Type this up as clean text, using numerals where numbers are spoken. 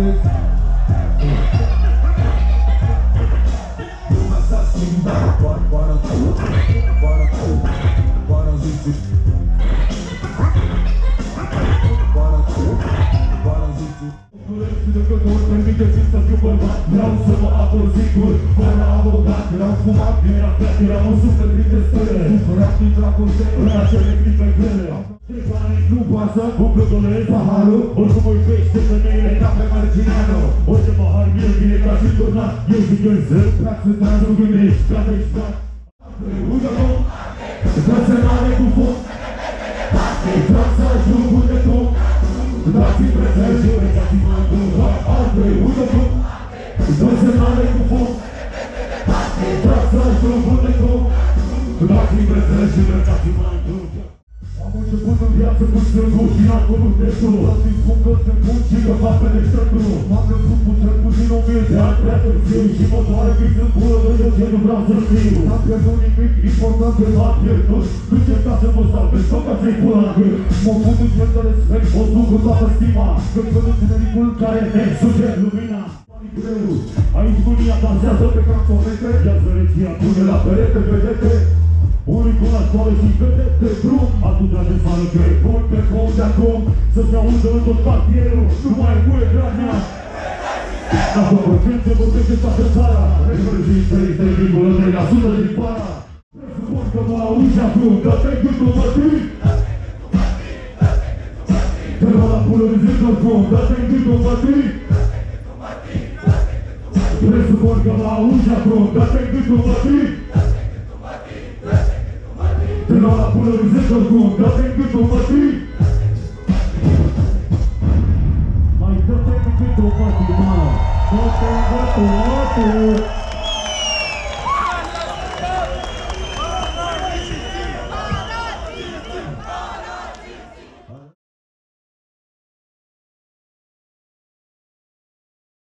atât. Lumea s-a schimbat, doar zici. Judecător, permiteți-mi să fiu bărbat. Vreau să mă apăr singur, fără avocat. Eram fumat, eram beat, eram o suflet printre stele. Sufărat intra cu stele, în acele clipe grele. De bani nu pasă, umplă dolez paharul. Oricum o iubește femeile ca pe Marcineanu. Orice pahar mie vine ca și turnat. Eu zic eu să plac să tragi, nu gândești, ca de exploat. Uite-o, dă-se-n-are cu foc. Vreau să ajung unde tu. Dați-mi prețel și uitați-mă în gură. Altfel, uite-o, dă-se-n-are cu foc. Vreau să ajung unde tu. Dați-mi prețel și uitați-mă în gură. Am început în viață cu strângul și n-am părut destul. Să-mi spun că se pun și că fapele strătul. M-am născut puțin puțin 1000 de ani prea târziu. Și mă doare că-i sunt pură de eu ce nu vreau să știu. N-am pierdut nimic important pe m-am pierdut. Nu încerca să mă salvez, tot ca să-i pun la gât. Mă pun în cer de respect, o duc cu toată stima. Când văd întunericul care ne suge lumina. Greu, aici bunia dansează pe canțonete. Iar zăreția pune la perete, vedete. Unii cu la școală și vedete drum. Atunci de sală că e bun pe cont de acum. Să-ți audă în tot cartierul, nu mai muie granea. Dacă vorbește, vorbește toată țara. Reprezintă 3,3% din para. Presupun că mă auzi acum, că te-ai gândul mătii. Te va la pulărizit acum, că te-ai gândul mătii. Presupun că mă auzi acum, că te-ai gândul mătii. Te va la pulărizit acum, că te-ai gândul mătii. Mai dă-te gândul mătii, mă. Dă-te gândul mătii.